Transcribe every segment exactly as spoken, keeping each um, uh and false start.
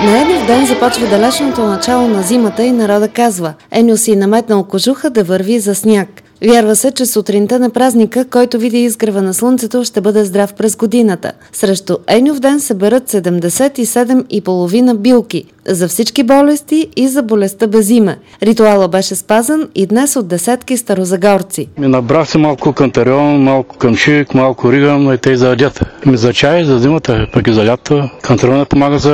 На Еньов ден започва далечното начало на зимата и народа казва: Еньо си наметнал кожуха да върви за сняг. Вярва се, че сутринта на празника, който види изгрева на слънцето, ще бъде здрав през годината. Срещу Еньов ден се берат седемдесет и седем и половина билки за всички болести и за болестта без име. Ритуала беше спазен и днес от десетки старозагорци. Ми набрах се малко кантарион, малко къмшик, малко риган, но и те за ядята. Ми за чай, за зимата, пък и за лято. Кантариона помага за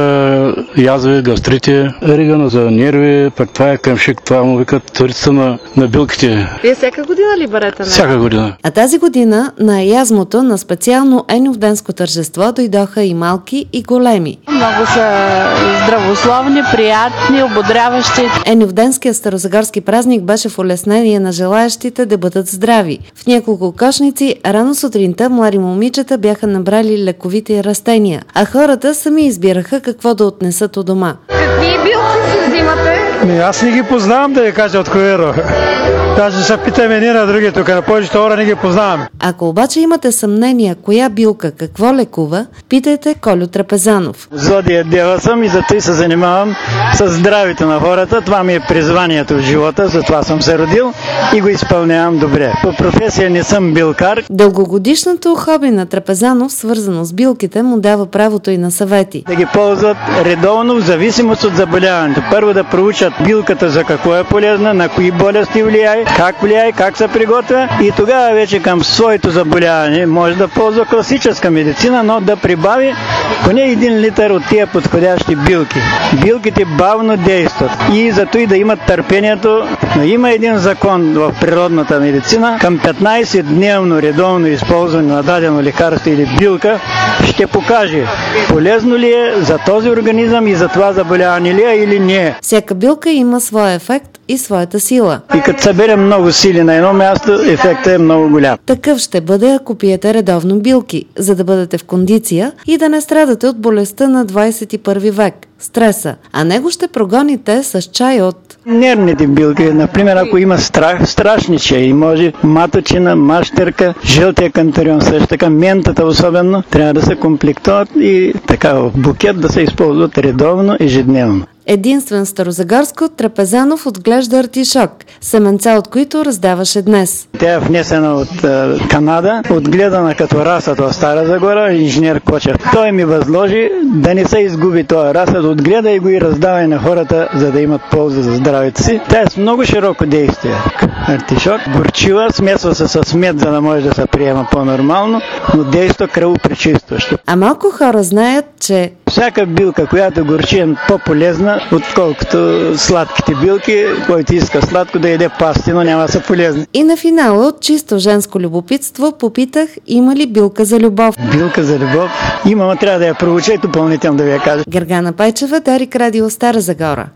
язви, гастрити, ригана за нерви, пък това е къмшик, това му викат царицата на, на билките. Вие всяка година ли берете? Не? Всяка година. А тази година на язмото на специално Еньовденско тържество дойдоха и малки, и големи. Много са здравословни, приятни, ободряващи. Еньовденският старозагорски празник беше в улеснение на желаящите да бъдат здрави. В няколко кошници рано сутринта млади момичета бяха набрали лековити растения, а хората сами избираха какво да отнесат у дома. Какви билки си взимате? Ми, аз не ги познавам, да ви кажа от коеро. Даже се питаме ние на други тук, на повечето хора не ги познаваме. Ако обаче имате съмнения коя билка какво лекува, питайте Колю Трапезанов. Зодия дева съм и затова се занимавам с здравето на хората. Това ми е призванието в живота, затова съм се родил и го изпълнявам добре. По професия не съм билкар. Дългогодишното хоби на Трапезанов, свързано с билките, му дава правото и на съвети. Да ги ползват редовно в зависимост от заболяването. Първо да проучат билката за какво е полезна, на кои болести влияе, как влияе, как се приготвя и тогава вече към своето заболяване може да ползва класическа медицина, но да прибави поне един литър от тия подходящи билки. Билките бавно действат и зато и да имат търпението. Но има един закон в природната медицина. Към петнайсет-дневно редовно използване на дадено лекарство или билка ще покаже полезно ли е за този организъм и за това заболяване ли е или не е. Всяка билка има своя ефект и своята сила. И като съберем много сили на едно място, ефектът е много голям. Такъв ще бъде, ако пиете редовно билки, за да бъдете в кондиция и да не страдате от болестта на двайсет и първи век – стреса, а него ще прогоните с чай от нервните билки. Например, ако има страх, страшни чаи, може маточина, мащерка, жълтия кантарион, също така ментата особено, трябва да се комплектуват и така в букет да се използват редовно, ежедневно. Единствен старозагорско Трапезанов отглежда артишок, семенца от които раздаваше днес. Тя е внесена от е, Канада, отгледана като расът в Стара Загора, инженер Кочев. Той ми възложи да не се изгуби този расът, отгледа и го и раздава на хората, за да имат полза за здравето си. Тя е с много широко действие. Артишок, горчива, смесва се с мед, за да може да се приема по-нормално, но действа кръвопречистващо. А малко хора знаят, че всяка билка, която горчи, е по-полезна, отколкото сладките билки. Който иска сладко да яде пасти, но няма да са полезни. И на финала от чисто женско любопитство попитах, има ли билка за любов. Билка за любов? Има, но трябва да я проуча и допълнително да ви я кажа. Гергана Пайчева, Дарик Радио, Стара Загора.